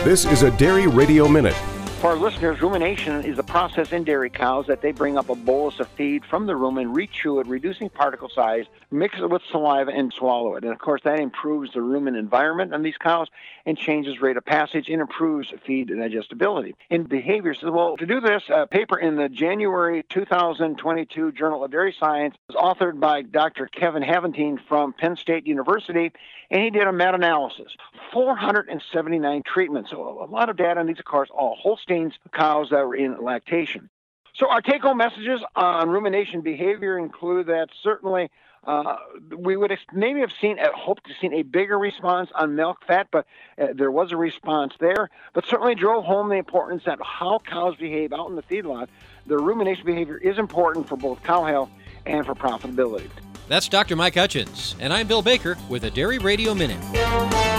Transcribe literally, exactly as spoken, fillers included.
This is a Dairy Radio Minute. For our listeners, rumination is the process in dairy cows that they bring up a bolus of feed from the rumen, rechew it, reducing particle size, mix it with saliva, and swallow it. And, of course, that improves the rumen environment on these cows and changes rate of passage and improves feed digestibility. In behavior, so, well, to do this, a paper in the January two thousand twenty-two Journal of Dairy Science was authored by Doctor Kevin Haventine from Penn State University, and he did a meta-analysis. four hundred seventy-nine treatments, so a lot of data on these, of course, all Holsteins cows that were in lactation. So our take-home messages on rumination behavior include that certainly uh, we would have maybe have seen, uh, hoped to seen a bigger response on milk fat, but uh, there was a response there. But certainly drove home the importance that how cows behave out in the feedlot. The rumination behavior is important for both cow health and for profitability. That's Doctor Mike Hutchins, and I'm Bill Baker with a Dairy Radio Minute.